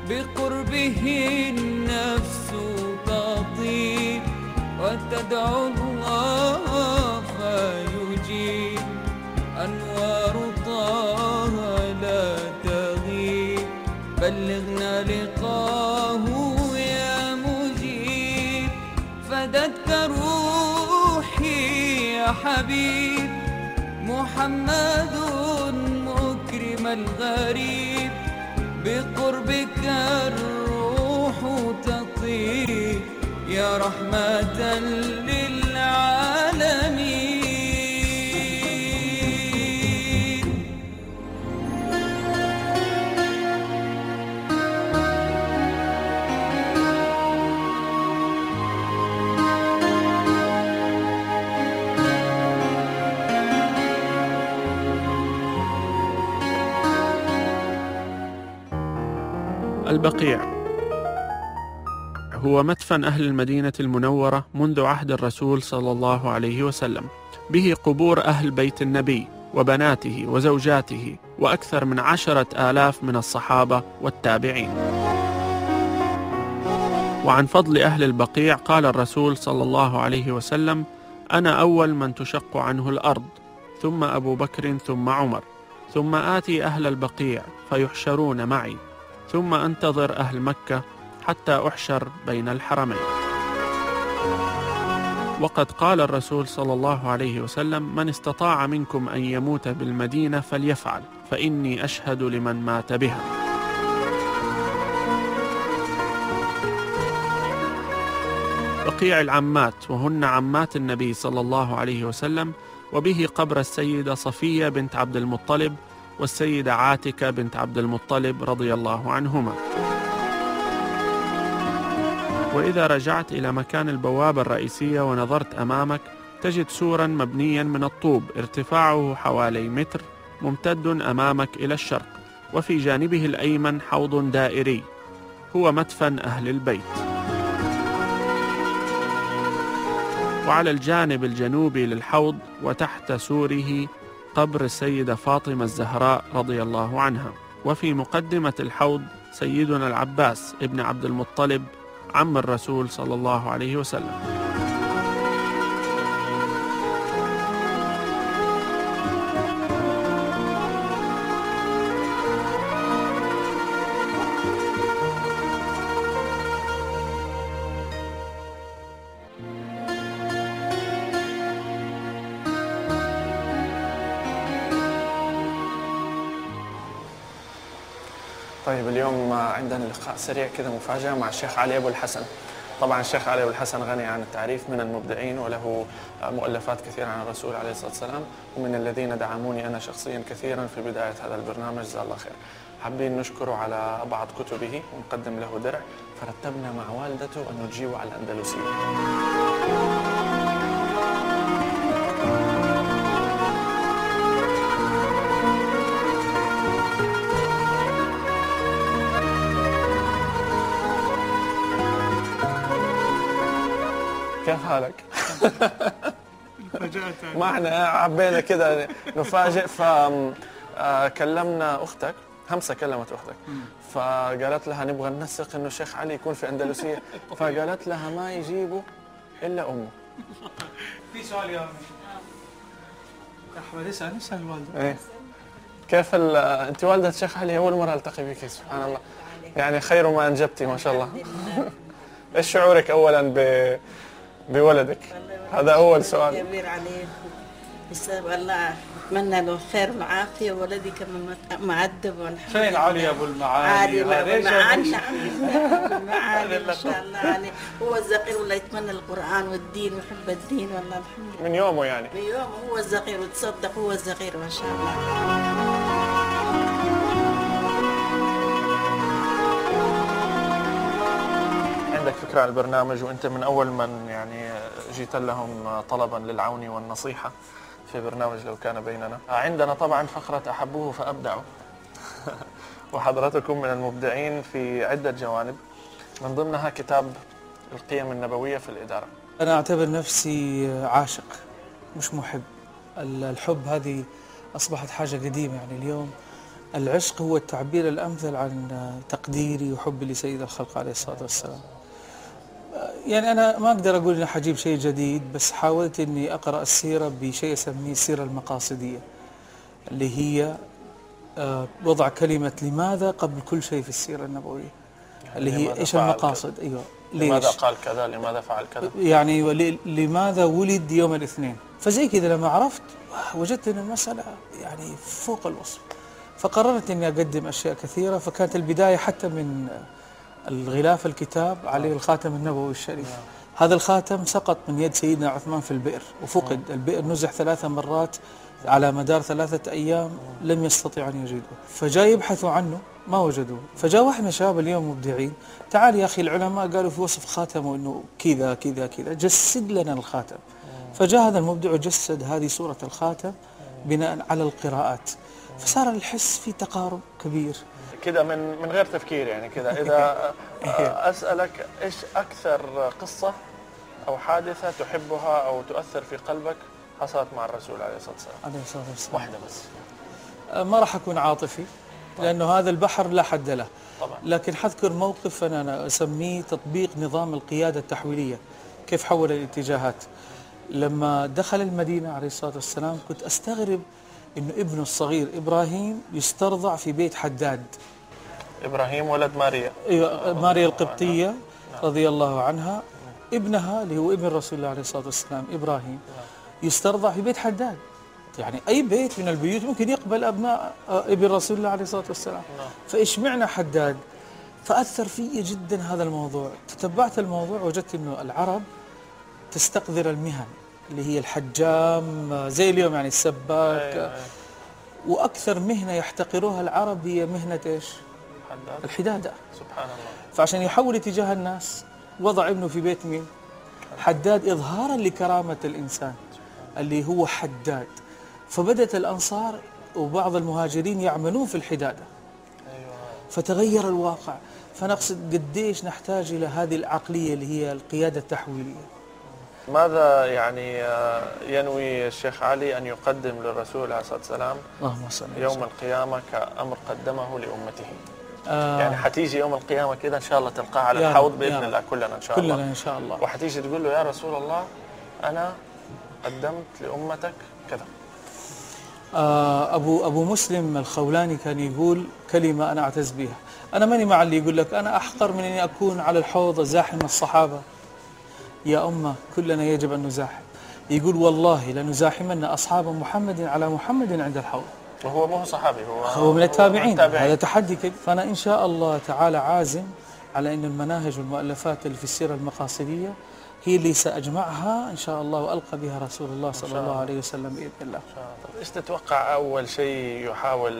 بقربه النفس تطيب وتدعو الله فيجيب. أنوار طه لا تغيب، بلغنا لقاه يا مجيب. فدتك روحي يا حبيب، محمد مكرم الغريب. بقربك الروح تطيب يا رحمة للعالمين. البقيع هو مدفن أهل المدينة المنورة منذ عهد الرسول صلى الله عليه وسلم، به قبور أهل بيت النبي وبناته وزوجاته وأكثر من 10,000 من الصحابة والتابعين. وعن فضل أهل البقيع قال الرسول صلى الله عليه وسلم: أنا أول من تشق عنه الأرض، ثم أبو بكر، ثم عمر، ثم آتي أهل البقيع فيحشرون معي، ثم أنتظر أهل مكة حتى أحشر بين الحرمين. وقد قال الرسول صلى الله عليه وسلم: من استطاع منكم أن يموت بالمدينة فليفعل، فإني أشهد لمن مات بها. بقيع العمات، وهن عمات النبي صلى الله عليه وسلم، وبه قبر السيدة صفية بنت عبد المطلب والسيدة عاتكة بنت عبد المطلب رضي الله عنهما. وإذا رجعت إلى مكان البوابة الرئيسية ونظرت أمامك تجد سورا مبنيا من الطوب ارتفاعه حوالي متر ممتد أمامك إلى الشرق، وفي جانبه الأيمن حوض دائري هو مدفن أهل البيت. وعلى الجانب الجنوبي للحوض وتحت سوره قبر السيدة فاطمة الزهراء رضي الله عنها. وفي مقدمة الحوض سيدنا العباس ابن عبد المطلب عم الرسول صلى الله عليه وسلم. طيب اليوم عندنا لقاء سريع كذا مفاجأة مع الشيخ علي أبو الحسن. طبعا الشيخ علي أبو الحسن غني عن التعريف، من المبدعين وله مؤلفات كثيرة عن الرسول عليه الصلاة والسلام، ومن الذين دعموني أنا شخصيا كثيرا في بداية هذا البرنامج، جزاه الله خير. حابين نشكره على بعض كتبه ونقدم له درع، فرتبنا مع والدته أن نجيبه على الأندلسية. كيف حالك؟ ما احنا حبينا كده نفاجئ، فكلمنا اختك همسه، كلمت اختك فقالت لها نبغى ننسق انه الشيخ علي يكون في اندلسيه، فقالت لها ما يجيبوا الا امه. في سؤال يا احمد، اسال الوالده. ايه كيف انت والده الشيخ علي؟ اول مره التقي بك، سبحان الله، يعني خير ما انجبتي ما شاء الله. ايش شعورك اولا بولدك؟ هذا أول سؤال. كبير عليه، يسأل الله، أتمنى له خير وعافية، ولدي كمان معدب والحمد لله. فين علي أبو المعالي؟ علي ما شاء الله عليه، هو الزقير ولا يتمنى القرآن والدين ويحب الدين، والله الحمد لله. من يومه يعني؟ من يومه هو الزقير، وتصدق هو الزقير ما شاء الله. عندك فكرة عن البرنامج، وأنت من أول من يعني جيت لهم طلبا للعون والنصيحة في برنامج لو كان بيننا. عندنا طبعا فقرة أحبوه فأبدعوا وحضراتكم من المبدعين في عدة جوانب، من ضمنها كتاب القيم النبوية في الإدارة. أنا أعتبر نفسي عاشق مش محب. الحب هذه أصبحت حاجة قديمة، يعني اليوم العشق هو التعبير الأمثل عن تقديري وحبي لسيد الخلق عليه الصلاة والسلام. يعني أنا ما أقدر أقول إني حجيب شيء جديد، بس حاولت إني أقرأ السيرة بشيء أسميه السيرة المقاصدية، اللي هي وضع كلمة لماذا قبل كل شيء في السيرة النبوية، اللي هي إيش المقاصد. أيوة، لماذا قال كذا، لماذا فعل كذا، يعني لماذا ولد يوم الاثنين. فزي كذا لما عرفت وجدت أن المسألة يعني فوق الوصف، فقررت أني أقدم أشياء كثيرة. فكانت البداية حتى من الغلاف الكتاب عليه الخاتم النبوي الشريف. هذا الخاتم سقط من يد سيدنا عثمان في البئر وفقد. البئر نزح 3 مرات على مدار 3 أيام، لم يستطيع أن يجده، فجاء يبحثوا عنه ما وجدوه. فجاء واحد من الشباب اليوم مبدعين، تعال يا أخي العلماء قالوا في وصف خاتمه أنه كذا كذا كذا، جسد لنا الخاتم. فجاء هذا المبدع وجسد هذه صورة الخاتم بناء على القراءات، فصار الحس في تقارب كبير كده من غير تفكير. يعني كده إذا أسألك إيش أكثر قصة أو حادثة تحبها أو تؤثر في قلبك حصلت مع الرسول عليه الصلاة والسلام؟ عليه الصلاة والسلام واحدة بس. ما راح أكون عاطفي لأنه هذا البحر لا حد له طبعا. لكن حذكر موقف أنا أسميه تطبيق نظام القيادة التحويلية، كيف حول الاتجاهات. لما دخل المدينة عليه الصلاة والسلام كنت أستغرب إنه ابنه الصغير إبراهيم يسترضع في بيت حداد. إبراهيم ولد ماريا. أيوة، ماريا القبطية رضي الله عنها، ابنها اللي هو ابن رسول الله عليه الصلاة والسلام إبراهيم يسترضع في بيت حداد. يعني أي بيت من البيوت ممكن يقبل أبناء ابن رسول الله عليه الصلاة والسلام، فإيش معنى حداد؟ فأثر في جدا هذا الموضوع. تتبعت الموضوع وجدت إنه العرب تستقذر المهن اللي هي الحجام زي اليوم، يعني السباك. وأكثر مهنة يحتقروها العرب هي مهنة إيش؟ الحدادة. سبحان الله. فعشان يحول اتجاه الناس وضع ابنه في بيت مين؟ حداد، إظهارا لكرامة الإنسان اللي هو حداد. فبدأت الأنصار وبعض المهاجرين يعملون في الحدادة. فتغير الواقع. فنقصد قديش نحتاج إلى هذه العقلية اللي هي القيادة التحويلية. ماذا يعني ينوي الشيخ علي أن يقدم للرسول عليه الصلاة والسلام يوم القيامة كأمر قدمه لأمته؟ يعني حتيجي يوم القيامة كده إن شاء الله تلقاه على الحوض بإذن الله كلنا إن شاء الله. كلنا إن شاء الله. وحتيجي تقول له يا رسول الله أنا قدمت لأمتك كذا. أبو مسلم الخولاني كان يقول كلمة أنا أعتز بها. أنا ماني مع اللي يقول لك أنا أحقر من أني أكون على الحوض زاحم الصحابة. يا أمة كلنا يجب أن نزاحم. يقول والله لنزاحمن أصحاب محمد على محمد عند الحوض. وهو مو صحابي، هو من التابعين. هذا تحدي كبير. فأنا إن شاء الله تعالى عازم على أن المناهج والمؤلفات اللي في السيرة المقاصدية هي اللي سأجمعها إن شاء الله وألقى بها رسول الله صلى الله عليه وسلم بإذن الله. إيش تتوقع أول شيء يحاول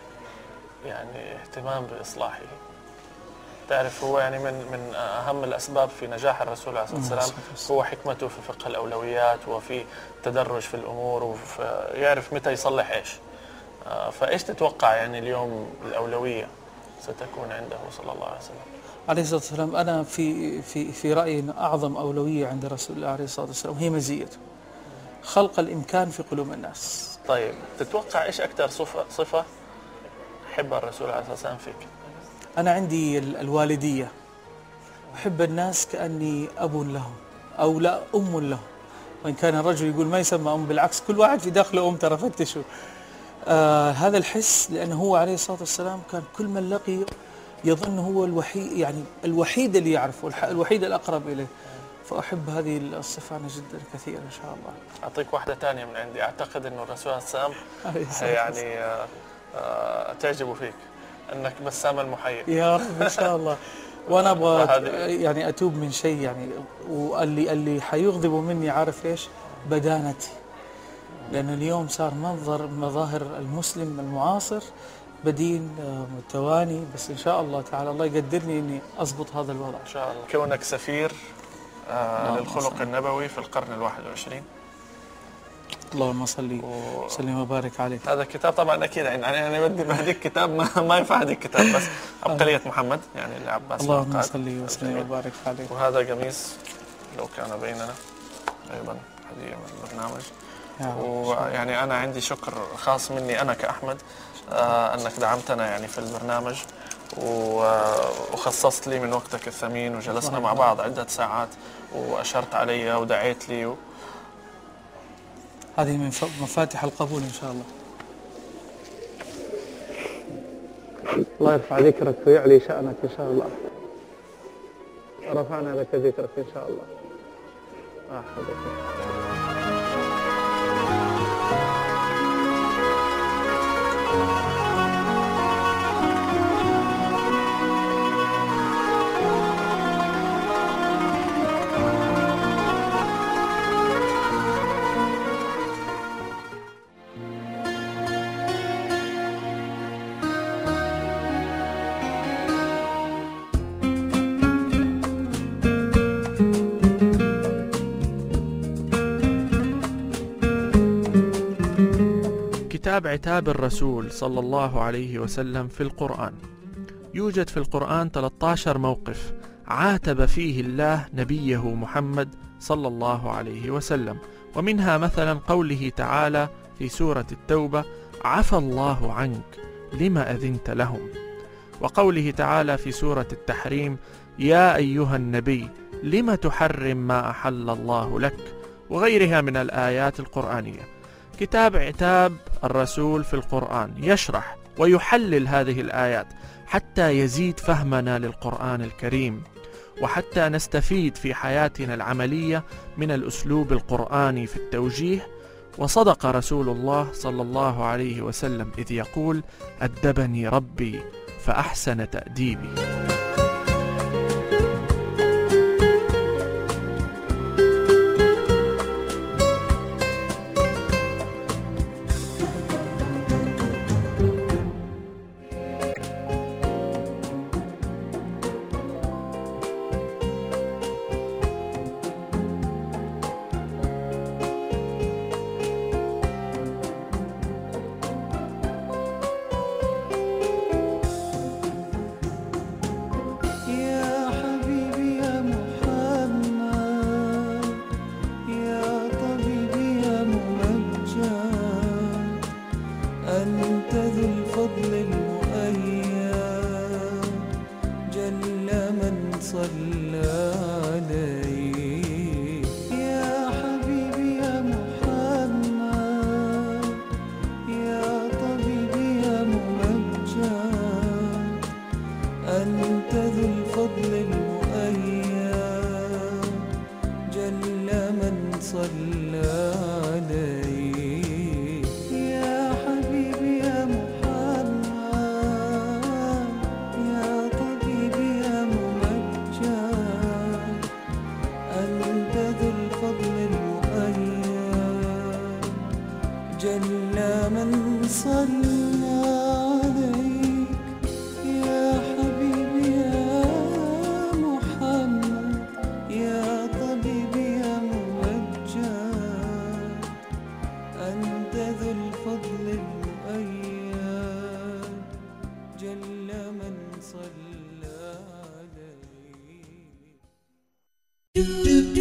يعني اهتمام بإصلاحه؟ تعرف هو يعني من أهم الأسباب في نجاح الرسول عليه الصلاة والسلام هو حكمته في فقه الأولويات وفي التدرج في الأمور ويعرف متى يصلح إيش. فإيش تتوقع يعني اليوم الأولوية ستكون عنده صلى الله عليه وسلم؟ عليه الصلاة والسلام أنا في رأيي أن أعظم أولوية عند رسول الله عليه الصلاة والسلام هي مزيته خلق الإمكان في قلوب الناس. طيب تتوقع إيش أكثر صفة حب الرسول عليه الصلاة والسلام فيك؟ أنا عندي الوالدية، أحب الناس كأني أب لهم أو لا أم لهم، وإن كان الرجل يقول ما يسمى أم، بالعكس كل واحد في داخله أم، ترى فتشوا. هذا الحس، لأنه هو عليه الصلاة والسلام كان كل من لقيه يظن هو الوحيد، يعني الوحيد اللي يعرفه، الوحيد الأقرب إليه. فأحب هذه الصفة أنا جدا كثير إن شاء الله. أعطيك واحدة ثانية من عندي، أعتقد أنه الرسول عليه السلام يعني تعجبه فيك أنك بسام المحيي. يا رب إن شاء الله. وأنا أبغى يعني أتوب من شيء، يعني واللي حيغضب مني عارف إيش؟ بدانتي. لأن اليوم صار مظاهر المسلم المعاصر بدين متواني، بس إن شاء الله تعالى الله يقدرني إني أضبط هذا الوضع إن شاء الله. كونك سفير للخلق النبوي في القرن 21. اللهم صل وسلم وبارك عليك. هذا كتاب طبعا أكيد يعني أنا بدي بهديك كتاب ما ينفع هديك كتاب، بس عبقرية محمد يعني العباس. اللهم صل وسلم وبارك عليك. وهذا قميص لو كان بيننا أيضا هدية من البرنامج. ويعني أنا عندي شكر خاص مني أنا كأحمد أنك دعمتنا يعني في البرنامج وخصصت لي من وقتك الثمين، وجلسنا مع بعض عدة ساعات وأشرت علي ودعيت لي هذه من مفاتيح القبول إن شاء الله. الله يرفع ذكرك ويعلي شأنك إن شاء الله. رفعنا لك ذكرك إن شاء الله. كتاب عتاب الرسول صلى الله عليه وسلم في القرآن. يوجد في القرآن 13 موقف عاتب فيه الله نبيه محمد صلى الله عليه وسلم، ومنها مثلا قوله تعالى في سورة التوبة: عفى الله عنك لما أذنت لهم، وقوله تعالى في سورة التحريم: يا أيها النبي لم تحرم ما أحل الله لك، وغيرها من الآيات القرآنية. كتاب عتاب الرسول في القرآن يشرح ويحلل هذه الآيات حتى يزيد فهمنا للقرآن الكريم، وحتى نستفيد في حياتنا العملية من الأسلوب القرآني في التوجيه. وصدق رسول الله صلى الله عليه وسلم إذ يقول: أدبني ربي فأحسن تأديبي. do do